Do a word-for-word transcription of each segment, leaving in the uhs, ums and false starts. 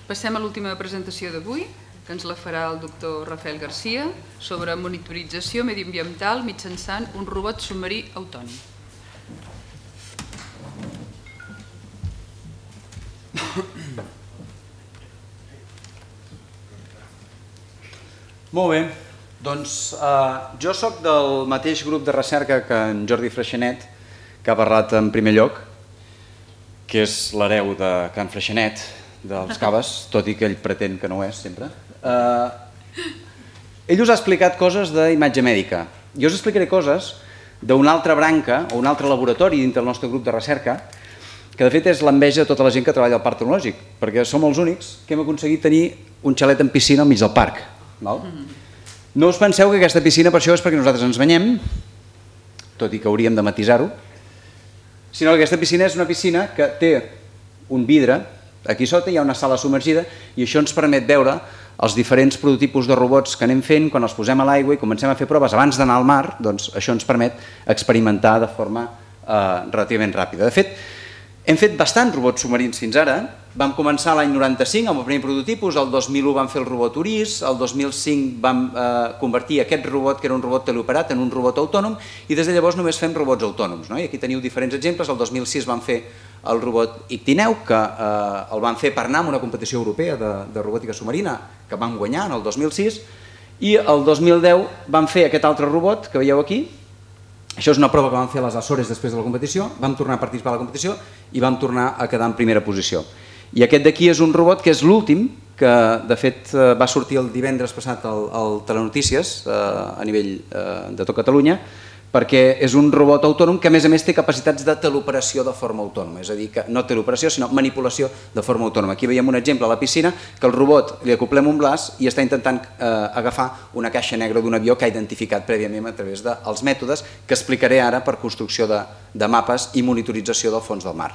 Passem a l'última presentació d'avui, que ens la farà el doctor Rafael Garcia, sobre monitorització mediambiental mitjançant un robot submarí autònom. Molt bé, doncs jo soc del mateix grup de recerca que en Jordi Freixenet, que ha parlat en primer lloc, que és l'hereu de Can Freixenet, dels Caves, tot i que ell pretén que no ho és sempre. Ell us ha explicat coses d'imatge mèdica. Jo us explicaré coses d'una altra branca o un altre laboratori dintre del nostre grup de recerca, que de fet és l'enveja de tota la gent que treballa al Parc Tecnològic, perquè som els únics que hem aconseguit tenir un xalet amb piscina al mig del parc. No us penseu que aquesta piscina per això és perquè nosaltres ens banyem, tot i que hauríem de matisar-ho, sinó que aquesta piscina és una piscina que té un vidre, aquí sota hi ha una sala submergida i això ens permet veure els diferents prototipus de robots que anem fent quan els posem a l'aigua i comencem a fer proves abans d'anar al mar, doncs això ens permet experimentar de forma relativament ràpida. De fet, hem fet bastants robots submarins fins ara. Vam començar l'any noranta-cinc amb el primer prototipus, el dos mil u vam fer el robot Uris, el dos mil cinc vam convertir aquest robot, que era un robot teleoperat, en un robot autònom i des de llavors només fem robots autònoms. I aquí teniu diferents exemples. El dos mil sis vam fer el robot Ictineu, que el vam fer per anar a una competició europea de robòtica submarina que vam guanyar en el dos mil sis i el dos mil deu vam fer aquest altre robot que veieu aquí. Això és una prova que vam fer a les Açores després de la competició, vam tornar a participar a la competició i vam tornar a quedar en primera posició. I aquest d'aquí és un robot que és l'últim, que de fet va sortir el divendres passat al Telenotícies a nivell de tot Catalunya, perquè és un robot autònom que a més a més té capacitats de teleoperació de forma autònoma, és a dir, que no teleoperació sinó manipulació de forma autònoma. Aquí veiem un exemple a la piscina que el robot li acoplem un braç i està intentant agafar una caixa negra d'un avió que ha identificat prèviament a través dels mètodes que explicaré ara per construcció de mapes i monitorització del fons del mar.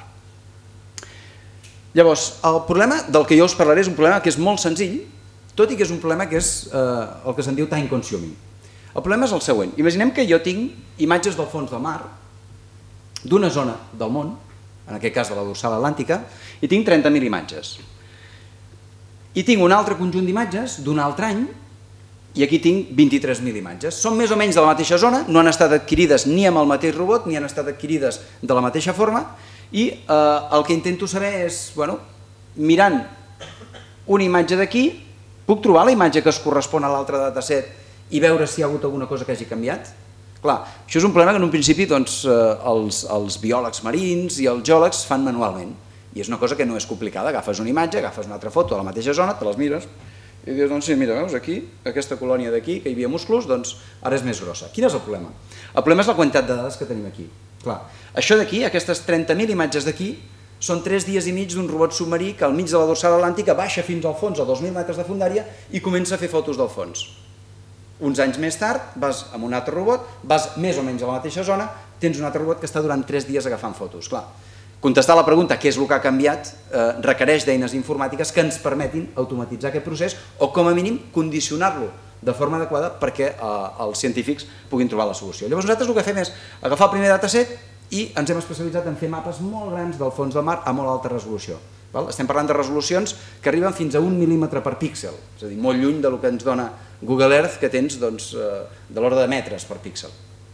Llavors, el problema del que jo us parlaré és un problema que és molt senzill, tot i que és un problema que és el que se'n diu time consuming. El problema és el següent. Imaginem que jo tinc imatges del fons del mar, d'una zona del món, en aquest cas de la dorsal atlàntica, i tinc trenta mil imatges. I tinc un altre conjunt d'imatges d'un altre any, i aquí tinc vint-i-tres mil imatges. Són més o menys de la mateixa zona, no han estat adquirides ni amb el mateix robot, ni han estat adquirides de la mateixa forma, i el que intento saber és, bueno, mirant una imatge d'aquí, puc trobar la imatge que es correspon a l'altre dataset i veure si hi ha hagut alguna cosa que hagi canviat? Clar, això és un problema que en un principi els biòlegs marins i els geòlegs fan manualment i és una cosa que no és complicada, agafes una imatge, agafes una altra foto a la mateixa zona, te les mires i dius, doncs sí, mira, veus aquí, aquesta colònia d'aquí, que hi havia musclos, doncs ara és més grossa. Quin és el problema? El problema és la quantitat de dades que tenim aquí. Clar, això d'aquí, aquestes trenta mil imatges d'aquí, són tres dies i mig d'un robot submarí que al mig de la dorsal atlàntica baixa fins al fons a dos mil metres de fondària i comença a fer fotos del fons. Uns anys més tard vas amb un altre robot, vas més o menys a la mateixa zona, tens un altre robot que està durant tres dies agafant fotos. Clar, contestar la pregunta què és el que ha canviat requereix d'eines informàtiques que ens permetin automatitzar aquest procés o com a mínim condicionar-lo de forma adequada perquè els científics puguin trobar la solució. Llavors nosaltres el que fem és agafar el primer dataset i ens hem especialitzat en fer mapes molt grans del fons del mar a molt alta resolució. Estem parlant de resolucions que arriben fins a un mil·límetre per píxel, és a dir, molt lluny del que ens dona Google Earth, que tens de l'ordre de metres per píxel.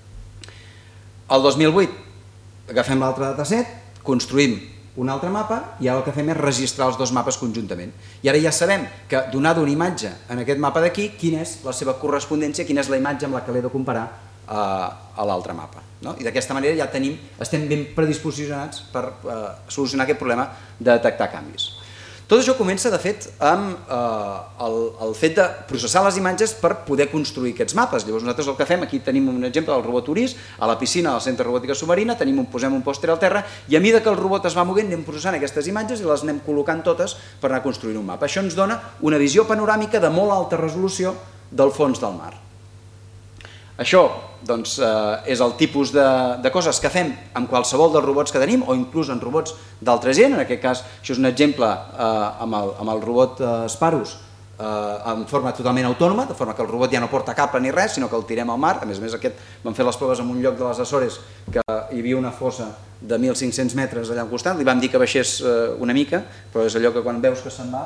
El dos mil vuit agafem l'altre dataset, construïm un altre mapa i ara el que fem és registrar els dos mapes conjuntament. I ara ja sabem que donada una imatge en aquest mapa d'aquí, quina és la seva correspondència, quina és la imatge amb la que l'he de comparar a l'altre mapa. I d'aquesta manera ja estem ben predisposcionats per solucionar aquest problema de detectar canvis. Tot això comença, de fet, amb el fet de processar les imatges per poder construir aquests mapes. Llavors nosaltres el que fem, aquí tenim un exemple del robot Uris, a la piscina del Centre de Robòtica Submarina, posem un pòster al terra i a mesura que el robot es va movent anem processant aquestes imatges i les anem col·locant totes per anar construint un mapa. Això ens dona una visió panoràmica de molt alta resolució del fons del mar. Això és el tipus de coses que fem amb qualsevol dels robots que tenim o inclús en robots d'altra gent. En aquest cas, això és un exemple amb el robot Sparus en forma totalment autònoma, de forma que el robot ja no porta cable ni res, sinó que el tirem al mar. A més a més, aquest vam fer les proves en un lloc de les Açores que hi havia una fossa de mil cinc-cents metres allà al costat. Li vam dir que baixés una mica, però és allò que quan veus que se'n va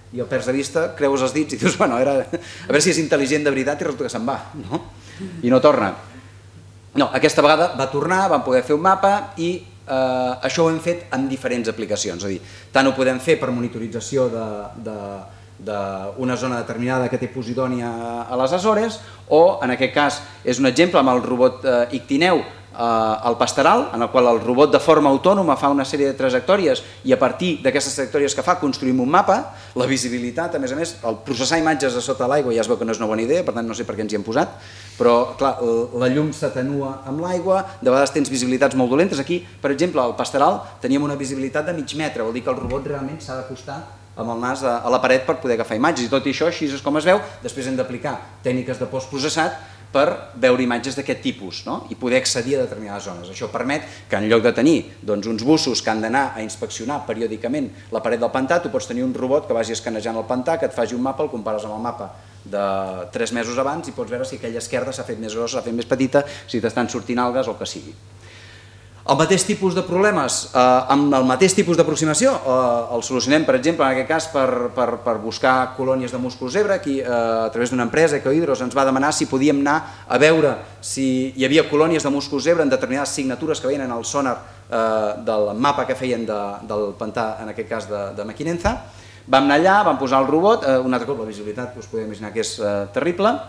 i el perds de vista, creus els dits i dius, bueno, era... a veure si és intel·ligent de veritat i resulta que se'n va, no? I no torna. No, aquesta vegada va tornar, vam poder fer un mapa i eh, això ho hem fet en diferents aplicacions, és a dir, tant ho podem fer per monitorització de, de, d'una zona determinada que té Posidònia a les Açores, o en aquest cas és un exemple amb el robot eh, Ictineu al Pastoral, en el qual el robot de forma autònoma fa una sèrie de trajectòries i a partir d'aquestes trajectòries que fa construïm un mapa, la visibilitat, a més a més, el processar imatges a sota l'aigua ja es veu que no és una bona idea, per tant no sé per què ens hi hem posat, però clar, la llum s'atenua amb l'aigua, de vegades tens visibilitats molt dolentes. Aquí, per exemple, al Pastoral teníem una visibilitat de mig metre, vol dir que el robot realment s'ha d'acostar amb el nas a la paret per poder agafar imatges, i tot i això, així és com es veu. Després hem d'aplicar tècniques de postprocessat per veure imatges d'aquest tipus, no? I poder accedir a determinades zones. Això permet que en lloc de tenir doncs, uns bussos que han d'anar a inspeccionar periòdicament la paret del pantà, tu pots tenir un robot que vagi escanejant el pantà, que et faci un mapa, el compares amb el mapa de tres mesos abans i pots veure si aquella esquerda s'ha fet més grossa, s'ha fet més petita, si t'estan sortint algues o el que sigui. El mateix tipus de problemes, eh, amb el mateix tipus d'aproximació, eh, el solucionem, per exemple, en aquest cas, per, per, per buscar colònies de musclos zebra. Aquí, eh, a través d'una empresa, Ecohidros, ens va demanar si podíem anar a veure si hi havia colònies de musclos zebra en determinades signatures que veien en el sonar eh, del mapa que feien de, del pantà, en aquest cas de, de Mequinenza. Vam anar allà, vam posar el robot, eh, un altre cop la visibilitat, us podeu imaginar que és eh, terrible,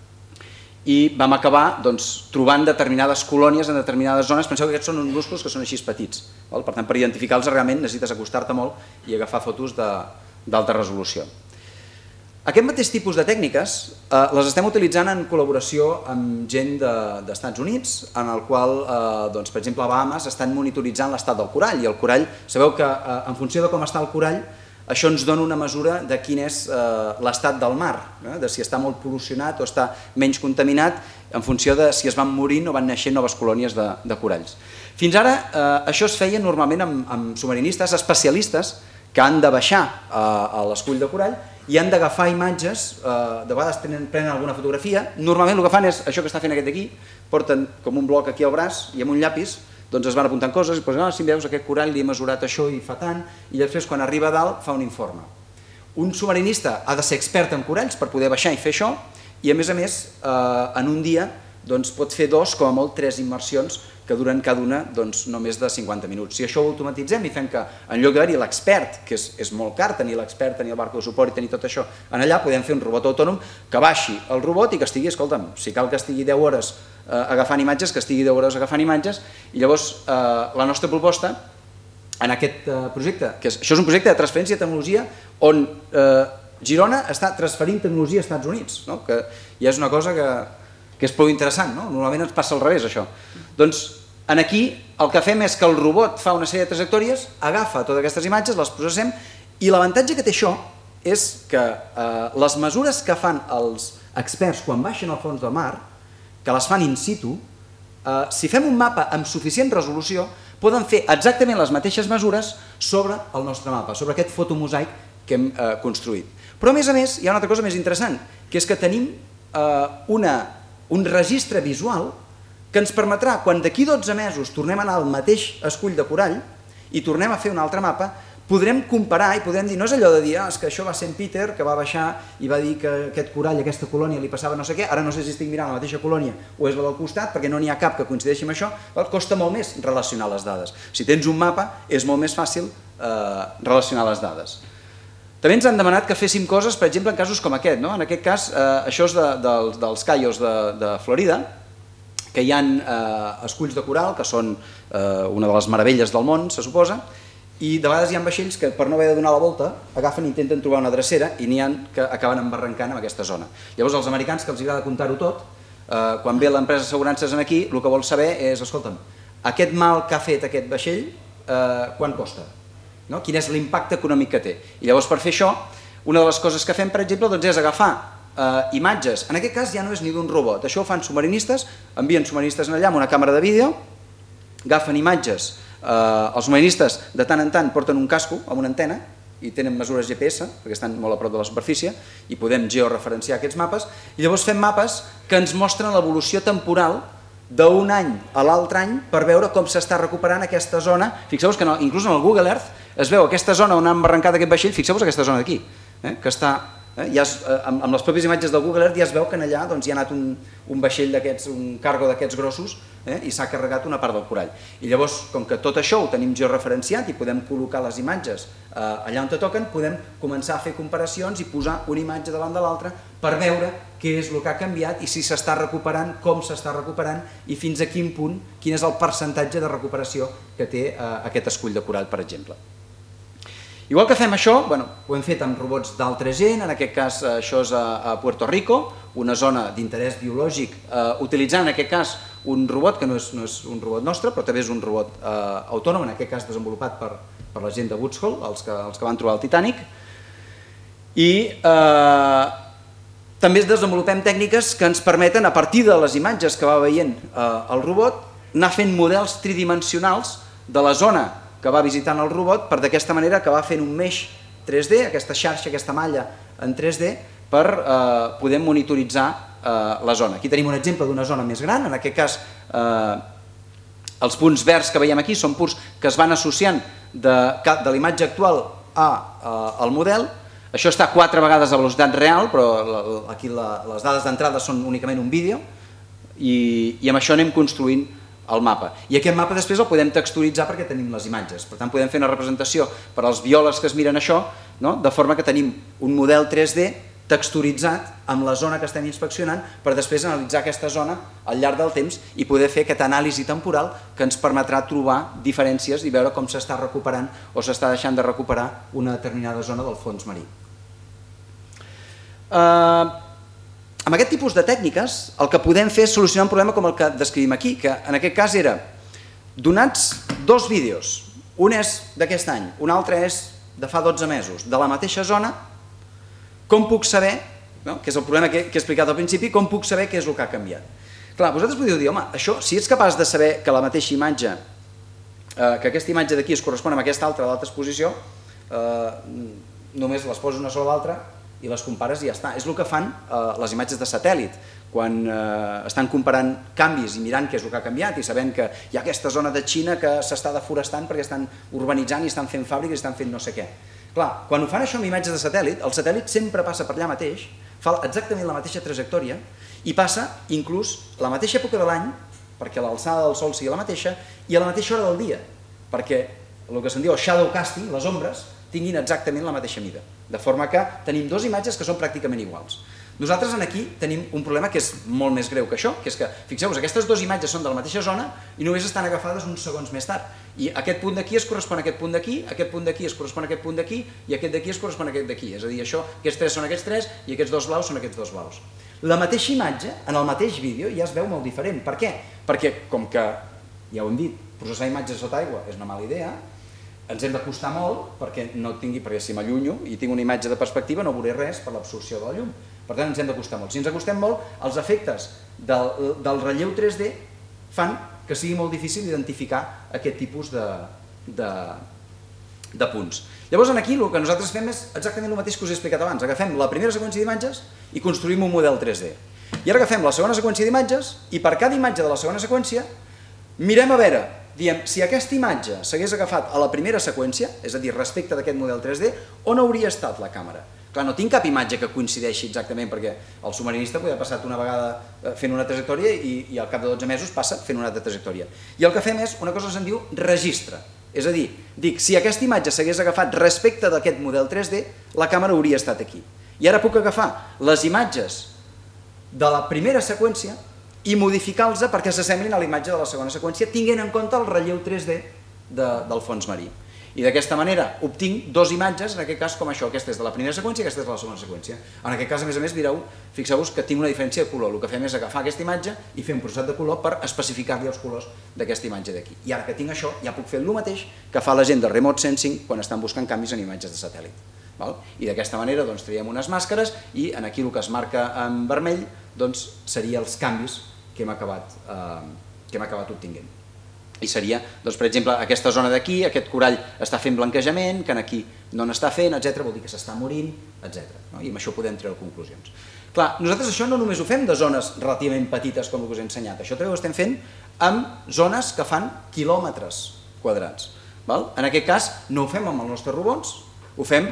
i vam acabar doncs, trobant determinades colònies en determinades zones. Penseu que aquests són uns musclos que són així petits, val? Per tant, per identificar-los realment necessites acostar-te molt i agafar fotos d'alta resolució. Aquest mateix tipus de tècniques eh, les estem utilitzant en col·laboració amb gent d'Estats de, Units, en el qual, eh, doncs, per exemple, a Bahamas estan monitoritzant l'estat del corall, i el corall, sabeu que eh, en funció de com està el corall, això ens dona una mesura de quin és eh, l'estat del mar, eh? De si està molt pol·lucionat o està menys contaminat, en funció de si es van morint o van naixent noves colònies de, de coralls. Fins ara eh, això es feia normalment amb, amb submarinistes especialistes que han de baixar eh, a l'escull de corall i han d'agafar imatges, eh, de vegades tenen, prenen alguna fotografia. Normalment el que fan és això que està fent aquest d'aquí, porten com un bloc aquí al braç i amb un llapis doncs es van apuntant coses i posen, ah, si veus aquest corall li he mesurat això i fa tant, i després quan arriba a dalt fa un informe. Un submarinista ha de ser expert en coralls per poder baixar i fer això, i a més a més eh, en un dia doncs, pot fer dos, com a molt tres immersions que duren cada una doncs, no més de cinquanta minuts. Si això ho automatitzem i fem que en lloc d'haver-hi l'expert, que és, és molt car tenir l'expert, tenir el barco de suport i tenir tot això en allà, podem fer un robot autònom que baixi el robot i que estigui, escolta'm, si cal que estigui deu hores eh, agafant imatges, que estigui deu hores agafant imatges, i llavors eh, la nostra proposta en aquest eh, projecte, que és, això és un projecte de transferència de tecnologia on eh, Girona està transferint tecnologia als Estats Units, no? Que ja és una cosa que, que és prou interessant, no? Normalment ens passa al revés, això. Doncs en aquí el que fem és que el robot fa una sèrie de trajectòries, agafa totes aquestes imatges, les processem, i l'avantatge que té això és que eh, les mesures que fan els experts quan baixen al fons del mar, que les fan in situ, eh, si fem un mapa amb suficient resolució, poden fer exactament les mateixes mesures sobre el nostre mapa, sobre aquest fotomosaic que hem eh, construït. Però a més a més hi ha una altra cosa més interessant, que és que tenim eh, una, un registre visual que ens permetrà, quan d'aquí dotze mesos tornem a anar al mateix escull de corall i tornem a fer un altre mapa, podrem comparar i podem dir, no és allò de dir, ah, és que això va ser en Peter, que va baixar i va dir que aquest corall, aquesta colònia li passava no sé què, ara no sé si estic mirant la mateixa colònia o és la del costat, perquè no n'hi ha cap que coincideixi amb això, costa molt més relacionar les dades. Si tens un mapa, és molt més fàcil eh, relacionar les dades. També ens han demanat que féssim coses, per exemple, en casos com aquest, no? En aquest cas, eh, això és de, de, dels Cayos de, de Florida, que hi ha eh, esculls de coral, que són eh, una de les meravelles del món, se suposa, i de vegades hi ha vaixells que per no haver de donar la volta agafen i intenten trobar una drecera i n'hi ha que acaben embarrancant en aquesta zona. Llavors els americans, que els agrada contar-ho tot, eh, quan ve l'empresa d'assegurances aquí, el que vol saber és, escolta'm, aquest mal que ha fet aquest vaixell, eh, quant costa? No? Quin és l'impacte econòmic que té? I llavors per fer això, una de les coses que fem, per exemple, doncs és agafar eh, imatges. En aquest cas ja no és ni d'un robot, això ho fan submarinistes, envien submarinistes allà amb una càmera de vídeo, agafen imatges. Uh, els submarinistes de tant en tant porten un casco amb una antena i tenen mesures G P S perquè estan molt a prop de la superfície i podem georreferenciar aquests mapes i llavors fem mapes que ens mostren l'evolució temporal d'un any a l'altre any per veure com s'està recuperant aquesta zona. Fixeu-vos que no, inclús en el Google Earth es veu aquesta zona on han arrencat aquest vaixell, fixeu-vos aquesta zona d'aquí. que està... Amb les pròpies imatges del Google Earth ja es veu que allà hi ha anat un vaixell d'aquests, un cargo d'aquests grossos i s'ha carregat una part del corall. I llavors, com que tot això ho tenim georreferenciat i podem col·locar les imatges allà on te toquen, podem començar a fer comparacions i posar una imatge davant de l'altra per veure què és el que ha canviat i si s'està recuperant, com s'està recuperant i fins a quin punt, quin és el percentatge de recuperació que té aquest escull de corall, per exemple. Igual que fem això, ho hem fet amb robots d'altra gent, en aquest cas això és a Puerto Rico, una zona d'interès biològic, utilitzant en aquest cas un robot que no és un robot nostre, però també és un robot autònom, en aquest cas desenvolupat per la gent de Woods Hole, els que van trobar el Titanic, i també desenvolupem tècniques que ens permeten, a partir de les imatges que va veient el robot, anar fent models tridimensionals de la zona que va visitant el robot per d'aquesta manera acabar fent un mesh tres D, aquesta xarxa, aquesta malla en tres D, per poder monitoritzar la zona. Aquí tenim un exemple d'una zona més gran, en aquest cas els punts verds que veiem aquí són punts que es van associant de la imatge actual al model. Això està quatre vegades a velocitat real, però aquí les dades d'entrada són únicament un vídeo i amb això anem construint el mapa. I aquest mapa després el podem texturitzar perquè tenim les imatges. Per tant, podem fer una representació per als biòlegs que es miren això, de forma que tenim un model tres D texturitzat amb la zona que estem inspeccionant per després analitzar aquesta zona al llarg del temps i poder fer aquesta anàlisi temporal que ens permetrà trobar diferències i veure com s'està recuperant o s'està deixant de recuperar una determinada zona del fons marí. Amb aquest tipus de tècniques el que podem fer és solucionar un problema com el que descrivim aquí, que en aquest cas era donats dos vídeos, un és d'aquest any, un altre és de fa dotze mesos, de la mateixa zona, com puc saber, que és el problema que he explicat al principi, com puc saber què és el que ha canviat? Clar, vosaltres podeu dir, home, això, si ets capaç de saber que la mateixa imatge, que aquesta imatge d'aquí es correspon amb aquesta altra de l'altra exposició, només les poses una sola a l'altra i les compares i ja està. És el que fan les imatges de satèl·lit, quan estan comparant canvis i mirant què és el que ha canviat i sabent que hi ha aquesta zona de Xina que s'està deforestant perquè estan urbanitzant i estan fent fàbriques i estan fent no sé què. Clar, quan ho fan això amb imatges de satèl·lit, el satèl·lit sempre passa per allà mateix, fa exactament la mateixa trajectòria i passa inclús la mateixa època de l'any, perquè l'alçada del sol sigui la mateixa, i a la mateixa hora del dia, perquè el que se'n diu shadow casting, les ombres, tinguin exactament la mateixa mida. De forma que tenim dues imatges que són pràcticament iguals. Nosaltres aquí tenim un problema que és molt més greu que això, que és que, fixeu-vos, aquestes dues imatges són de la mateixa zona i només estan agafades uns segons més tard. I aquest punt d'aquí es correspon a aquest punt d'aquí, aquest punt d'aquí es correspon a aquest punt d'aquí i aquest d'aquí es correspon a aquest d'aquí. És a dir, això, aquests tres són aquests tres i aquests dos blaus són aquests dos blaus. La mateixa imatge, en el mateix vídeo, ja es veu molt diferent. Per què? Perquè, com que, ja ho hem dit, processar imatges sota aigua és una mala idea, ens hem d'acostar molt perquè no tingui, perquè si m'allunyo i tinc una imatge de perspectiva no veuré res per l'absorció de la llum. Per tant, ens hem d'acostar molt. Si ens acostem molt, els efectes del relleu tres D fan que sigui molt difícil identificar aquest tipus de punts. Llavors, aquí el que nosaltres fem és exactament el mateix que us he explicat abans. Agafem la primera seqüència d'imatges i construïm un model tres D. I ara agafem la segona seqüència d'imatges i per cada imatge de la segona seqüència mirem a veure, diem, si aquesta imatge s'hagués agafat a la primera seqüència, és a dir, respecte d'aquest model tres D, on hauria estat la càmera? Clar, no tinc cap imatge que coincideixi exactament, perquè el submarinista podria haver passat una vegada fent una trajectòria i al cap de dotze mesos passa fent una altra trajectòria. I el que fem és una cosa que se'n diu registre. És a dir, dic, si aquesta imatge s'hagués agafat respecte d'aquest model tres D, la càmera hauria estat aquí. I ara puc agafar les imatges de la primera seqüència i modificar-los perquè s'assemblin a la imatge de la segona seqüència, tinguent en compte el relleu tres D del fons marí. I d'aquesta manera obtinc dues imatges, en aquest cas com això, aquesta és de la primera seqüència i aquesta és de la segona seqüència. En aquest cas, a més a més, mireu, fixeu-vos que tinc una diferència de color. El que fem és agafar aquesta imatge i fer un processat de color per especificar-li els colors d'aquesta imatge d'aquí. I ara que tinc això, ja puc fer el mateix que fa la gent de Remote Sensing quan estan buscant canvis en imatges de satèl·lit. I d'aquesta manera traiem unes màscares i aquí el que es marca en vermell seria els canvis que hem acabat obtinguent. I seria, per exemple, aquesta zona d'aquí, aquest corall està fent blanquejament, que aquí no n'està fent, etcètera, vol dir que s'està morint, etcètera. I amb això podem treure conclusions. Clar, nosaltres això no només ho fem de zones relativament petites com el que us he ensenyat, això també ho estem fent amb zones que fan quilòmetres quadrats. En aquest cas no ho fem amb els nostres robots, ho fem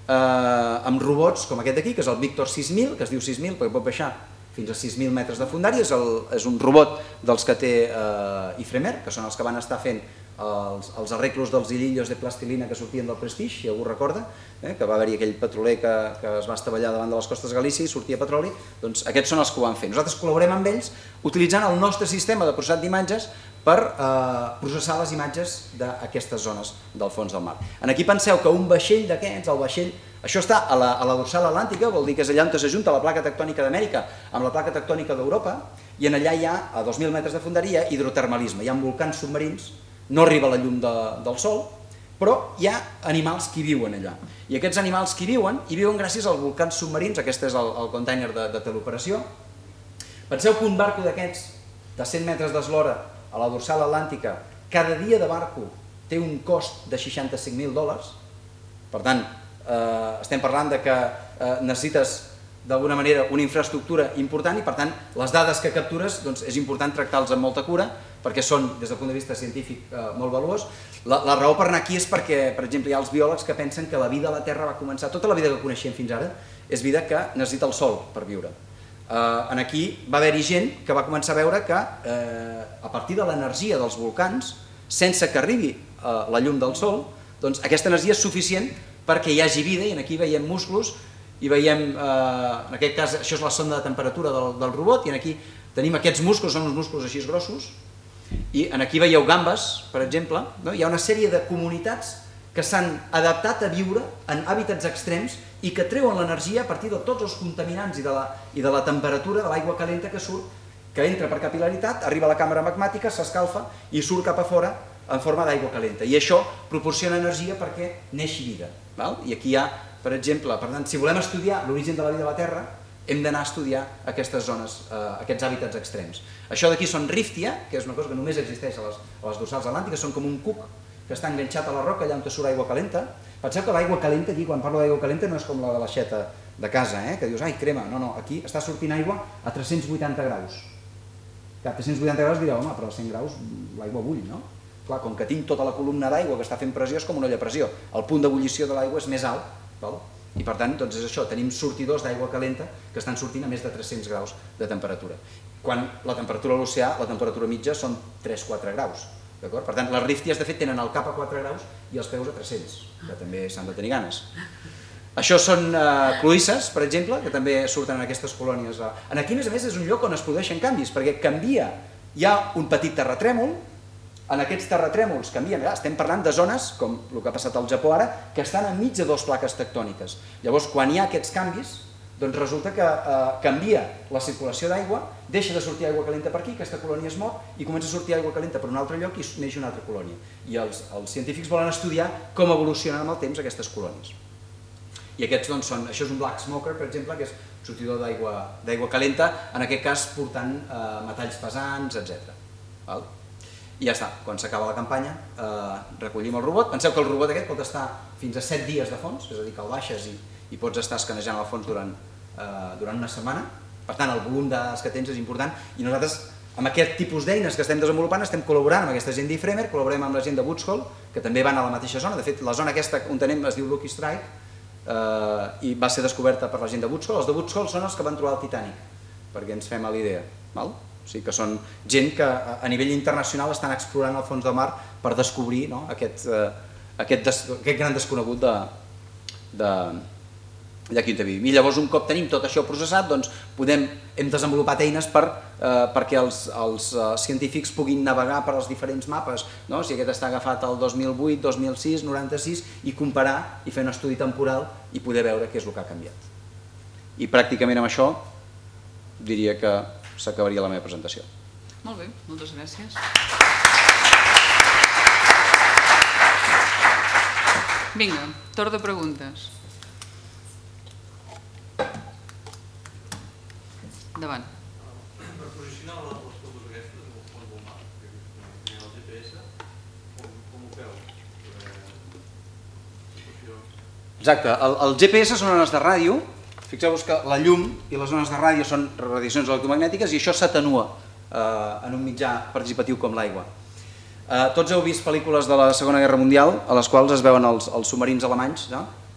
amb robots com aquest d'aquí, que és el Victor sis mil, que es diu sis mil perquè pot baixar fins a sis mil metres de fondària, és un robot dels que té Ifremer, que són els que van estar fent els arreglos dels hilillos de plastilina que sortien del Prestige, si algú recorda, que va haver-hi aquell petroler que es va estavellar davant de les costes de Galícia i sortia petroli, doncs aquests són els que ho van fer. Nosaltres col·laborem amb ells utilitzant el nostre sistema de processat d'imatges per processar les imatges d'aquestes zones del fons del mar. Aquí penseu que un vaixell d'aquests, el vaixell, això està a la dorsal atlàntica, vol dir que és allà on s'ajunta la placa tectònica d'Amèrica amb la placa tectònica d'Europa, i allà hi ha, a dos mil metres de fonderia, hidrotermalisme, hi ha volcans submarins, no arriba la llum del sol, però hi ha animals que hi viuen allà. I aquests animals que hi viuen, hi viuen gràcies als volcans submarins, aquest és el container de teleoperació. Penseu que un barco d'aquests, de cent metres d'eslora, a la dorsal atlàntica, cada dia de barco té un cost de seixanta-cinc mil dòlars. Per tant, estem parlant que necessites d'alguna manera una infraestructura important i per tant les dades que captures és important tractar-los amb molta cura perquè són, des del punt de vista científic, molt valuós. La raó per anar aquí és perquè, per exemple, hi ha els biòlegs que pensen que la vida a la Terra va començar, tota la vida que coneixem fins ara, és vida que necessita el sol per viure. Aquí va haver-hi gent que va començar a veure que a partir de l'energia dels volcans, sense que arribi la llum del sol, doncs aquesta energia és suficient perquè hi hagi vida, i aquí veiem musclos, i veiem, en aquest cas, això és la sonda de temperatura del robot, i aquí tenim aquests musclos, són uns musclos així grossos, i aquí veieu gambes, per exemple, hi ha una sèrie de comunitats que s'han adaptat a viure en hàbitats extrems i que treuen l'energia a partir de tots els contaminants i de la temperatura de l'aigua calenta que surt, que entra per capil·laritat, arriba a la càmera magmàtica, s'escalfa i surt cap a fora en forma d'aigua calenta. I això proporciona energia perquè neixi vida. I aquí hi ha, per exemple, per tant, si volem estudiar l'origen de la vida a la Terra, hem d'anar a estudiar aquestes zones, aquests hàbitats extrems. Això d'aquí són riftia, que és una cosa que només existeix a les dorsals atlàntiques, són com un cuc que està enganxat a la roca allà on surt aigua calenta. Penseu que l'aigua calenta aquí, quan parlo d'aigua calenta, no és com la de l'aixeta de casa, que dius, ai, crema, no, no, aquí està sortint aigua a tres-cents vuitanta graus. A tres-cents vuitanta graus direu, home, però a cent graus l'aigua bull, no? Clar, com que tinc tota la columna d'aigua que està fent pressió, és com una olla a pressió. El punt d'ebullició de l'aigua és més alt, i per tant, doncs és això, tenim sortidors d'aigua calenta que estan sortint a més de tres-cents graus de temperatura. Quan la temperatura a l'oceà, la temperatura mitja són tres-quatre graus. Per tant, les rifties de fet tenen el cap a quatre graus i els peus a tres-cents, que també s'han de tenir ganes. Això són cloïsses, per exemple, que també surten en aquestes colònies. Aquí, a més a més, és un lloc on es produeixen canvis, perquè canvia, hi ha un petit terratrèmol, en aquests terratrèmols canvien, estem parlant de zones, com el que ha passat al Japó ara, que estan enmig de dues plaques tectòniques. Llavors, quan hi ha aquests canvis, doncs resulta que canvia la circulació d'aigua, deixa de sortir aigua calenta per aquí, aquesta colònia es mou, i comença a sortir aigua calenta per un altre lloc i neix una altra colònia. I els científics volen estudiar com evolucionen amb el temps aquestes colònies. I aquests doncs són, això és un black smoker, per exemple, que és un sortidor d'aigua calenta, en aquest cas portant metalls pesants, etcètera. I ja està, quan s'acaba la campanya recollim el robot. Penseu que el robot aquest pot estar fins a set dies de fons, és a dir, que el baixes i pots estar escanejant el fons durant una setmana. Per tant, el volum de dades que tens és important i nosaltres, amb aquest tipus d'eines que estem desenvolupant, estem col·laborant amb aquesta gent d'Ifremer, col·laborem amb la gent de Woods Hole, que també van a la mateixa zona. De fet, la zona aquesta on tenim es diu Lucky Strike i va ser descoberta per la gent de Woods Hole. Els de Woods Hole són els que van trobar el Titanic, perquè ens fem a l'idea. O sigui que són gent que a nivell internacional estan explorant el fons del mar per descobrir aquest gran desconegut d'aquí on vivim. I llavors, un cop tenim tot això processat, hem desenvolupat eines perquè els científics puguin navegar per als diferents mapes, si aquest està agafat el dos mil vuit, dos mil sis, noranta-sis, i comparar i fer un estudi temporal i poder veure què és el que ha canviat. I pràcticament amb això diria que s'acabaria la meva presentació. Molt bé, moltes gràcies. Vinga, torn de preguntes. Endavant. Per posicionar les fotos aquestes en el fons del mar, que el G P S, com ho feu? Exacte, el G P S són ones de ràdio. Fixeu-vos que la llum i les ones de ràdio són radiacions electromagnètiques i això s'atenua en un mitjà participatiu com l'aigua. Tots heu vist pel·lícules de la Segona Guerra Mundial a les quals es veuen els submarins alemanys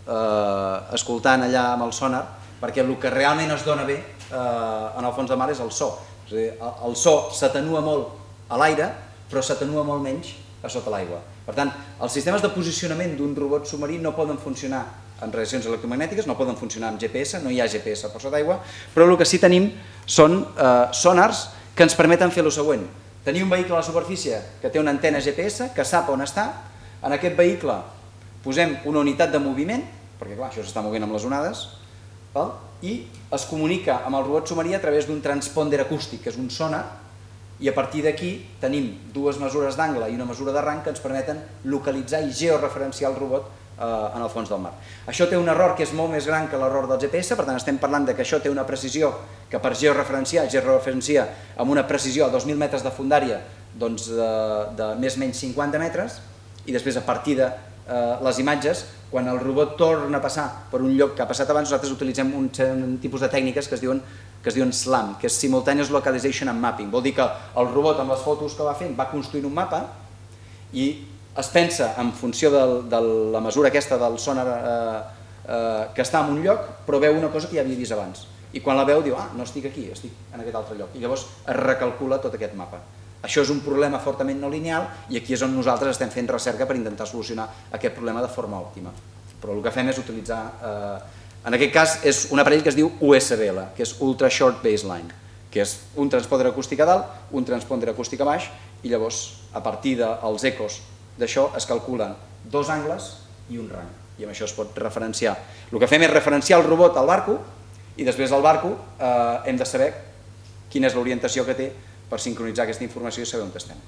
escoltant allà amb el sonar, perquè el que realment es dona bé en el fons de mar és el so. És a dir, el so s'atenua molt a l'aire, però s'atenua molt menys a sota l'aigua. Per tant, els sistemes de posicionament d'un robot submarí no poden funcionar amb radiacions electromagnètiques, no poden funcionar amb G P S, no hi ha G P S per sota aigua, però el que sí tenim són sonars que ens permeten fer el següent. Tenir un vehicle a la superfície que té una antena G P S, que sap on està, en aquest vehicle posem una unitat de moviment, perquè clar, això s'està movent amb les onades, i es comunica amb el robot submarí a través d'un transponder acústic, que és un sonar, i a partir d'aquí tenim dues mesures d'angle i una mesura de rang que ens permeten localitzar i georreferenciar el robot en el fons del mar. Això té un error que és molt més gran que l'error del G P S, per tant estem parlant que això té una precisió que per georreferenciar, georreferencia amb una precisió a dos mil metres de fondària de més o menys cinquanta metres, i després a partir de les imatges, quan el robot torna a passar per un lloc que ha passat abans, nosaltres utilitzem un tipus de tècniques que es diuen que es diuen SLAM, que és Simultaneous Localization and Mapping. Vol dir que el robot amb les fotos que va fent va construint un mapa i es pensa en funció de la mesura aquesta del sonar que està en un lloc, però veu una cosa que ja havia vist abans. I quan la veu diu, ah, no estic aquí, estic en aquest altre lloc. I llavors es recalcula tot aquest mapa. Això és un problema fortament no lineal i aquí és on nosaltres estem fent recerca per intentar solucionar aquest problema de forma òptima. Però el que fem és utilitzar, en aquest cas és un aparell que es diu U S B L, que és Ultra Short Baseline, que és un transponder acústic a dalt, un transponder acústic a baix, i llavors a partir dels ecos d'això es calculen dos angles i un rang, i amb això es pot referenciar. El que fem és referenciar el robot al barco i després al barco hem de saber quina és l'orientació que té per sincronitzar aquesta informació i saber on estem.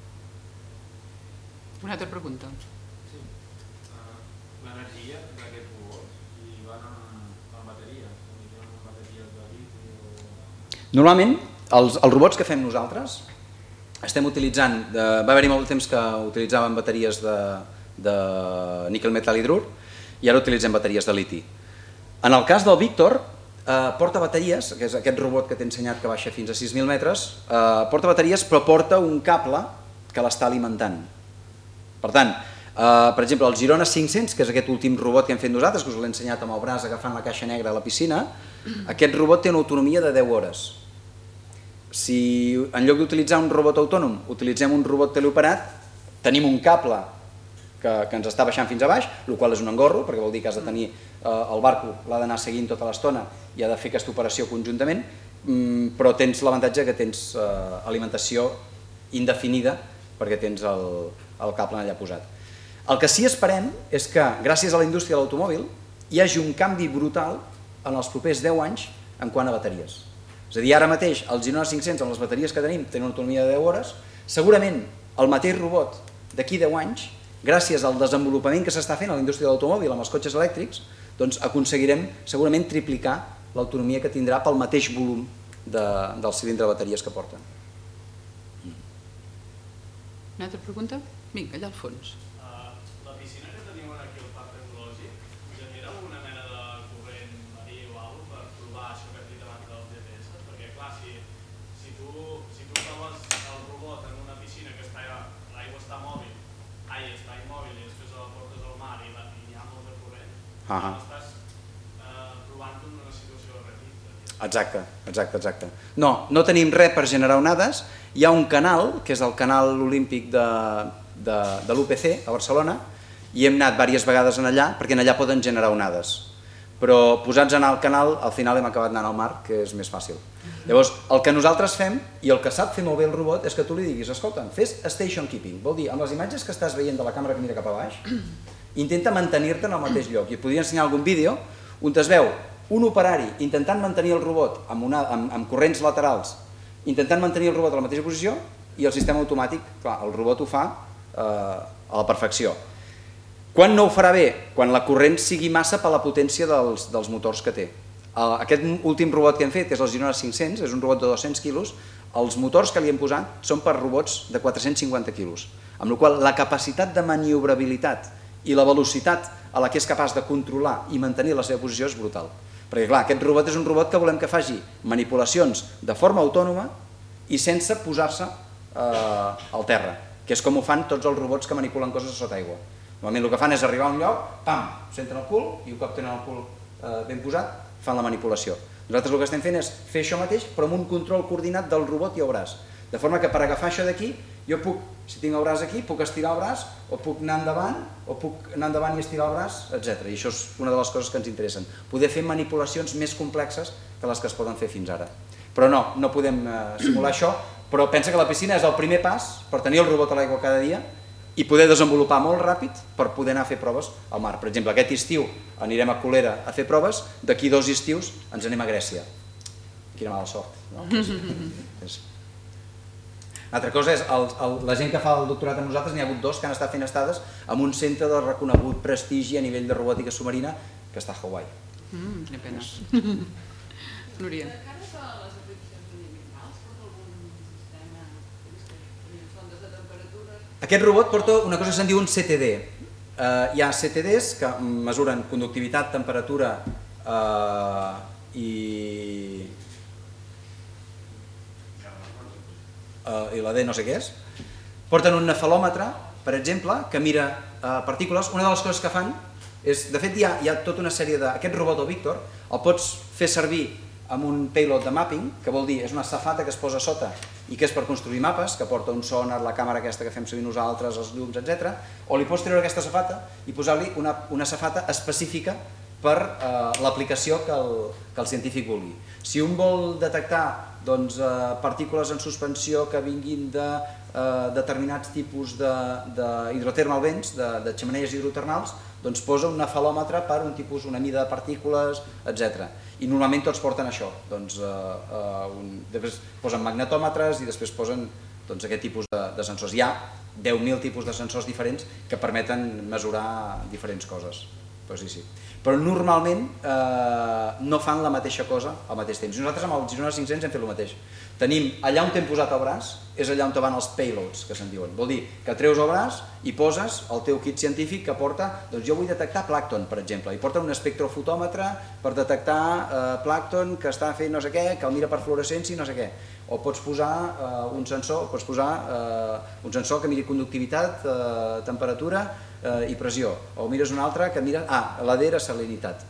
Una altra pregunta. Sí. L'energia d'aquests robots, si van amb bateries, amb bateries de liti o... Normalment, els robots que fem nosaltres estem utilitzant, va haver-hi molt temps que utilitzàvem bateries de níquel metal hidrur i ara utilitzem bateries de liti. En el cas del Víctor, porta bateries, que és aquest robot que t'he ensenyat que baixa fins a sis mil metres, porta bateries però porta un cable que l'està alimentant. Per tant, per exemple, el Girona cinc-cents, que és aquest últim robot que hem fet nosaltres, que us l'he ensenyat amb el braç agafant la caixa negra a la piscina, aquest robot té una autonomia de deu hores. Si en lloc d'utilitzar un robot autònom utilitzem un robot teleoperat, tenim un cable que ens està baixant fins a baix, el qual és un engorro, perquè vol dir que has de tenir el barco, l'ha d'anar seguint tota l'estona i ha de fer aquesta operació conjuntament, però tens l'avantatge que tens alimentació indefinida perquè tens el cable allà posat. El que sí esperem és que, gràcies a la indústria de l'automòbil, hi hagi un canvi brutal en els propers deu anys en quant a bateries. És a dir, ara mateix el Girona cinc-cents amb les bateries que tenim tenen una autonomia de deu hores, segurament el mateix robot d'aquí deu anys, gràcies al desenvolupament que s'està fent a la indústria de l'automòbil amb els cotxes elèctrics, doncs aconseguirem segurament triplicar l'autonomia que tindrà pel mateix volum del cilindre de bateries que porta. Una altra pregunta? Vinga, allà al fons. La piscina que tenim aquí al parc tecnològic genera alguna mena de corrent marí o alguna cosa per provar això que has dit abans dels G P S? Perquè clar, si tu trobes el robot en una piscina que l'aigua està mòbil, ai, està immòbil i després el portes al mar i hi ha molt de corrent, estàs provant una situació de retit. Exacte, exacte, exacte. No, no tenim res per generar onades, hi ha un canal, que és el canal olímpic de l'U P C a Barcelona, i hem anat diverses vegades en allà, perquè en allà poden generar onades. Però posats a anar al canal, al final hem acabat anant al mar, que és més fàcil. Llavors, el que nosaltres fem, i el que sap fer molt bé el robot, és que tu li diguis, escolta, fes station keeping, vol dir, amb les imatges que estàs veient de la càmera que mira cap a baix, intenta mantenir-te en el mateix lloc. I et podria ensenyar algun vídeo on es veu un operari intentant mantenir el robot amb corrents laterals, intentant mantenir el robot a la mateixa posició, i el sistema automàtic, clar, el robot ho fa a la perfecció. Quan no ho farà bé? Quan la corrent sigui massa per la potència dels motors que té. Aquest últim robot que hem fet, que és el Girona cinc-cents, és un robot de dos-cents quilos, els motors que li hem posat són per robots de quatre-cents cinquanta quilos, amb la qual cosa la capacitat de maniobrabilitat i la velocitat a la que és capaç de controlar i mantenir la seva posició és brutal. Perquè clar, aquest robot és un robot que volem que faci manipulacions de forma autònoma i sense posar-se al terra, que és com ho fan tots els robots que manipulen coses sota aigua. Normalment el que fan és arribar a un lloc, pam, senten el cul i un cop tenen el cul ben posat, fan la manipulació. Nosaltres el que estem fent és fer això mateix però amb un control coordinat del robot i el braç. De forma que per agafar això d'aquí, jo puc, si tinc el braç aquí, puc estirar el braç o puc anar endavant o puc anar endavant i estirar el braç, etcètera. I això és una de les coses que ens interessen. Poder fer manipulacions més complexes que les que es poden fer fins ara. Però no, no podem simular això, però pensa que la piscina és el primer pas per tenir el robot a l'aigua cada dia i poder desenvolupar molt ràpid per poder anar a fer proves al mar. Per exemple, aquest estiu anirem a Colera a fer proves, d'aquí dos estius ens anem a Grècia. Quina mala sort. L'altra cosa és, la gent que fa el doctorat amb nosaltres, n'hi ha hagut dos que han estat fent estades en un centre de reconegut prestigi a nivell de robòtica submarina que està a Hawaii. Quina pena. Núria. Aquest robot porta una cosa que se'n diu un C T D. Hi ha C T Ds que mesuren conductivitat, temperatura i i la D no sé què és. Porten un nefalòmetre, per exemple, que mira partícules. Una de les coses que fan és, de fet hi ha tota una sèrie de... Aquest robot, el Víctor, el pots fer servir amb un payload de mapping, que vol dir, és una safata que es posa a sota i que és per construir mapes, que porta un sonar, la càmera aquesta que fem servir nosaltres, els llums, etcètera. O li pots treure aquesta safata i posar-li una safata específica per l'aplicació que el científic vulgui. Si un vol detectar partícules en suspensió que vinguin de determinats tipus d'hidrotermal vents, de xemeneies hidrotermals, doncs posa un nefalòmetre per un tipus, una mida de partícules, etcètera. I normalment tots porten això, després posen magnetòmetres i després posen aquest tipus de sensors. Hi ha deu mil tipus de sensors diferents que permeten mesurar diferents coses. Però normalment no fan la mateixa cosa al mateix temps. Nosaltres amb el Girona cinc-cents hem fet el mateix. Tenim allà on t'hem posat el braç, és allà on te van els payloads, que se'n diuen. Vol dir que treus el braç i poses el teu kit científic que porta, doncs jo vull detectar plàncton, per exemple, i porta un espectrofotòmetre per detectar plàncton que està fent no sé què, que el mira per fluorescència i no sé què. O pots posar un sensor, pots posar un sensor que miri conductivitat, temperatura i pressió. O mires un altre que mira... Ah, la D era salinitat.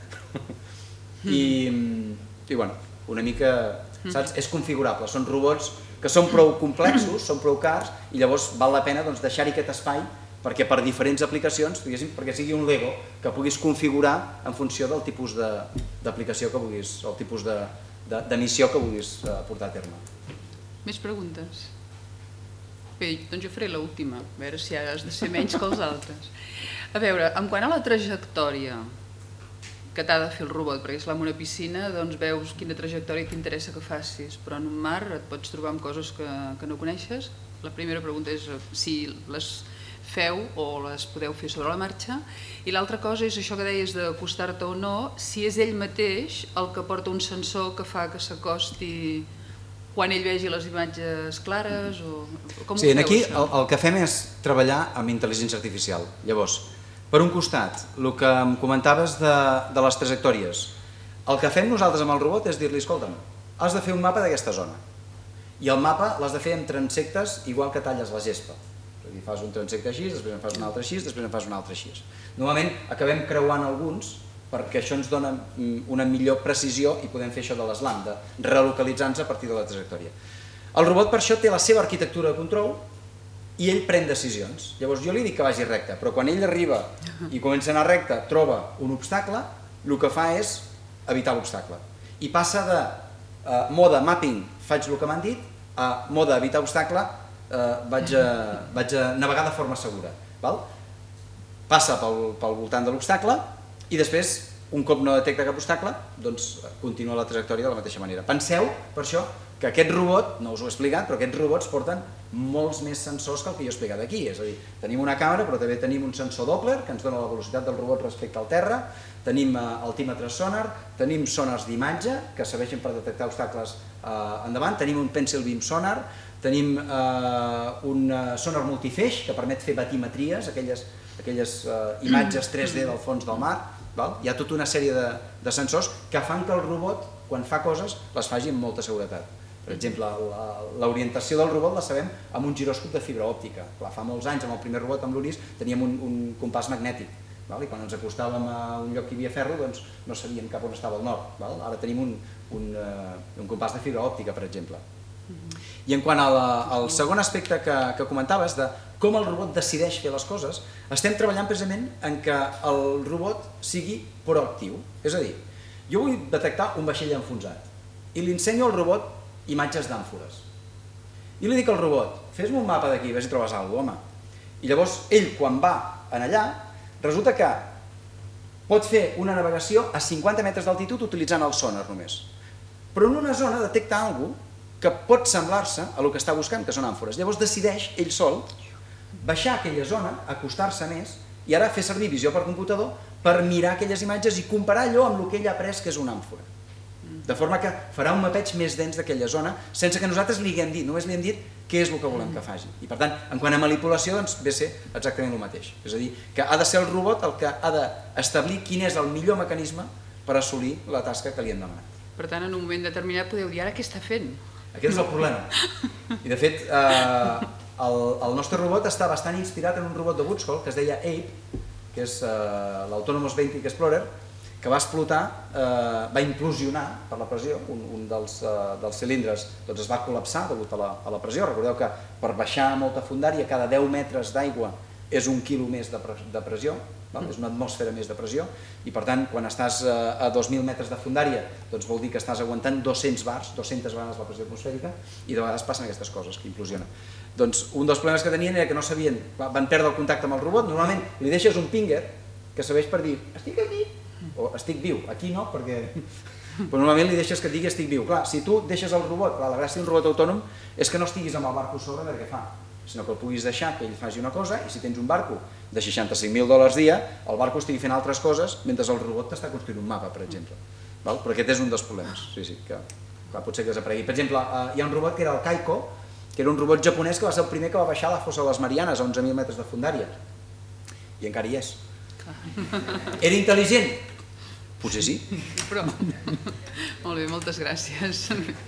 I, bueno, una mica... Saps? És configurable, són robots que són prou complexos, són prou cars i llavors val la pena d'eixar-hi aquest espai perquè per diferents aplicacions, perquè sigui un Lego que puguis configurar en funció del tipus d'aplicació que vulguis, o el tipus de missió que vulguis portar a terme. Més preguntes? Bé, doncs jo faré l'última, a veure si has de ser menys que els altres. A veure, en quant a la trajectòria que t'ha de fer el robot, perquè és clar, en una piscina doncs veus quina trajectòria t'interessa que facis, però en un mar et pots trobar amb coses que no coneixes. La primera pregunta és si les feu o les podeu fer sobre la marxa, i l'altra cosa és això que deies d'acostar-te o no, si és ell mateix el que porta un sensor que fa que s'acosti quan ell vegi les imatges clares o com ho feu, això? Aquí el que fem és treballar amb intel·ligència artificial. Llavors, per un costat, el que em comentaves de les trajectòries, el que fem nosaltres amb el robot és dir-li, escolta'm, has de fer un mapa d'aquesta zona i el mapa l'has de fer amb transectes igual que talles la gespa. És a dir, fas un transecte així, després en fas un altre així, després en fas un altre així. Normalment acabem creuant alguns perquè això ens dona una millor precisió i podem fer això de l'slam, de relocalitzar-nos a partir de la trajectòria. El robot per això té la seva arquitectura de control i ell pren decisions. Llavors jo li dic que vagi recte, però quan ell arriba i comença a anar recte, troba un obstacle, el que fa és evitar l'obstacle. I passa de mode mapping, faig el que m'han dit, a mode evitar obstacle, vaig a navegar de forma segura. Passa pel voltant de l'obstacle i després, un cop no detecta cap obstacle, doncs continua la trajectòria de la mateixa manera. Penseu, per això, que aquest robot, no us ho he explicat, però aquests robots porten molts més sensors que el que jo he explicat aquí. És a dir, tenim una càmera, però també tenim un sensor Doppler, que ens dona la velocitat del robot respecte al terra, tenim altímetres sonar, tenim sonars d'imatge, que serveixen per detectar obstacles endavant, tenim un pencil beam sonar, tenim un sonar multifeix, que permet fer batimetries, aquelles imatges tres D del fons del mar. Hi ha tota una sèrie de sensors que fan que el robot, quan fa coses, les faci amb molta seguretat. Per exemple, l'orientació del robot la sabem amb un giròscop de fibra òptica. Fa molts anys, amb el primer robot, amb l'Uris, teníem un compàs magnètic. I quan ens acostàvem a un lloc que hi havia ferro, doncs no sabíem cap on estava el nord. Ara tenim un compàs de fibra òptica, per exemple. I en quant al segon aspecte que comentaves, de com el robot decideix fer les coses, estem treballant precisament en què el robot sigui proactiu. És a dir, jo vull detectar un vaixell enfonsat i li ensenyo al robot imatges d'àmfores. I li dic al robot, fes-me un mapa d'aquí, vés si trobes alguna cosa, home. I llavors ell, quan va en allà, resulta que pot fer una navegació a cinquanta metres d'altitud utilitzant el sonar només. Però en una zona detecta alguna cosa que pot semblar-se a el que està buscant, que són àmfores. Llavors decideix ell sol baixar a aquella zona, acostar-se més i ara fer servir visió per computador per mirar aquelles imatges i comparar allò amb el que ell ha après que és una àmfora. De forma que farà un mapeig més dens d'aquella zona sense que nosaltres li haguem dit, només li hem dit què és el que volem que faci. I per tant, en quant a manipulació, doncs ve a ser exactament el mateix. És a dir, que ha de ser el robot el que ha d'establir quin és el millor mecanisme per assolir la tasca que li hem demanat. Per tant, en un moment determinat podeu dir, ara què està fent? Aquest és el problema. I de fet, el nostre robot està bastant inspirat en un robot de Woodshull que es deia Ape, que és l'Autonomous Ventic Explorer, que va explotar, va implosionar per la pressió, un dels cilindres es va col·lapsar degut a la pressió. Recordeu que per baixar molta fondària cada deu metres d'aigua és un quilo més de pressió, és una atmosfera més de pressió, i per tant, quan estàs a dos mil metres de fondària, doncs vol dir que estàs aguantant dos-cents bars, dues-centes vegades la pressió atmosfèrica, i de vegades passen aquestes coses, que implosionen. Doncs un dels problemes que tenien era que no sabien, van perdre el contacte amb el robot, normalment li deixes un pinger que serveix per dir, estic aquí, o estic viu, aquí no, perquè... Però normalment li deixes que et digui estic viu. Clar, si tu deixes el robot, la gràcia d'un robot autònom és que no estiguis amb el barco a sobre a veure què fa, sinó que el puguis deixar que ell faci una cosa, i si tens un barco de seixanta-cinc mil dòlars dia, el barco estigui fent altres coses mentre el robot t'està construint un mapa, per exemple. Però aquest és un dels problemes, sí, sí, que potser que desaparegui. Per exemple, hi ha un robot que era el Kaiko, que era un robot japonès que va ser el primer que va baixar a la fossa de les Marianes, a onze mil metres de fondària, i encara hi és. Era intel·ligent? Potser sí. Però, molt bé, moltes gràcies.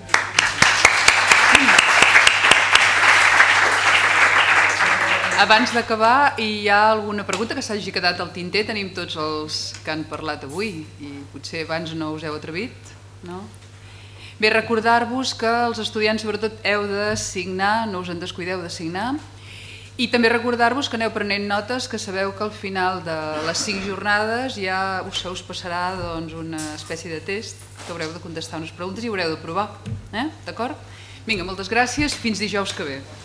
Abans d'acabar, hi ha alguna pregunta que s'hagi quedat al tinter? Tenim tots els que han parlat avui i potser abans no us heu atrevit, no? Bé, recordar-vos que els estudiants sobretot heu de signar, no us en descuideu de signar, i també recordar-vos que aneu prenent notes, que sabeu que al final de les cinc jornades ja us passarà una espècie de test que haureu de contestar unes preguntes i haureu de provar, d'acord? Vinga, moltes gràcies, fins dijous que ve.